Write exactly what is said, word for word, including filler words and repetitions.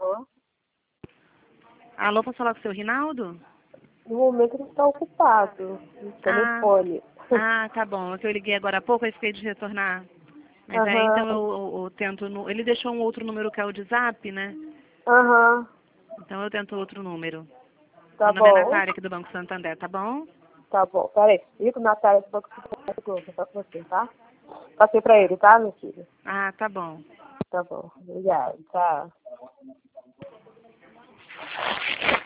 Alô? Alô, posso falar com o seu Rinaldo? No momento ele está ocupado no telefone. Ah, ah, tá bom. É que eu liguei agora há pouco, eu fiquei de retornar. Mas Aham. aí então eu, eu, eu tento. No... Ele deixou um outro número que é o de zap, né? Aham. Então eu tento outro número. Tá Meu nome é bom. Natália, aqui do Banco Santander, tá bom? Tá bom. Peraí. Liga o Natália do Banco Santander, vou passar pra você, tá? Passei pra ele, tá, meu filho? Ah, tá bom. Tá bom. Obrigada. Tchau.